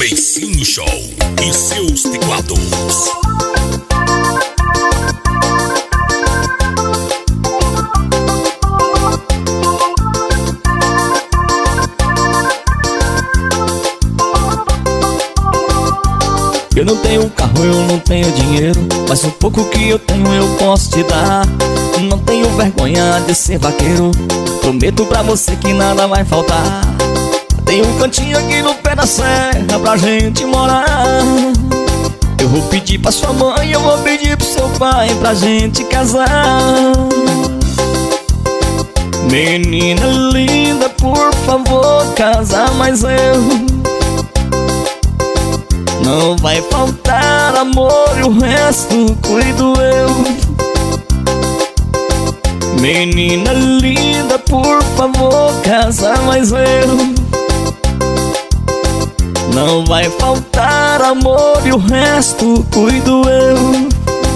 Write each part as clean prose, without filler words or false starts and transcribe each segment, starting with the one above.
Beicinho Show e seus teclados. Eu não tenho carro, eu não tenho dinheiro, mas o pouco que eu tenho eu posso te dar. Não tenho vergonha de ser vaqueiro, prometo pra você que nada vai faltar. Tem um cantinho aqui no pé da serra pra gente morar. Eu vou pedir pra sua mãe, eu vou pedir pro seu pai pra gente casar. Menina linda, por favor, casa mais eu. Não vai faltar amor e o resto cuido eu. Menina linda, por favor, casa mais eu. Não vai faltar amor e o resto cuido eu.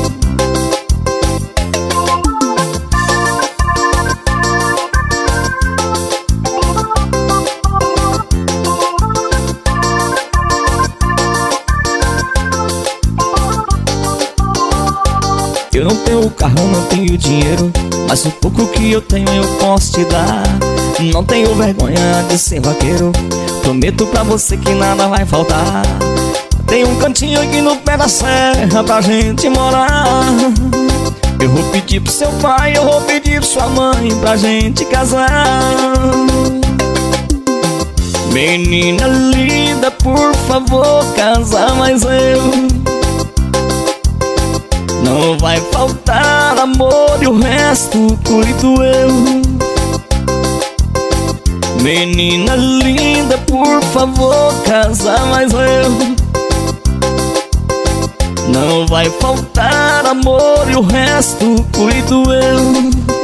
Eu não tenho carro, não tenho dinheiro, mas o pouco que eu tenho eu posso te dar. Não tenho vergonha de ser vaqueiro, prometo pra você que nada vai faltar. Tem um cantinho aqui no pé da serra pra gente morar. Eu vou pedir pro seu pai, eu vou pedir pra sua mãe pra gente casar. Menina linda, por favor, casa mais eu. Não vai faltar amor e o resto cuido eu. Menina linda, por favor, casa mais eu. Não vai faltar amor e o resto cuido eu.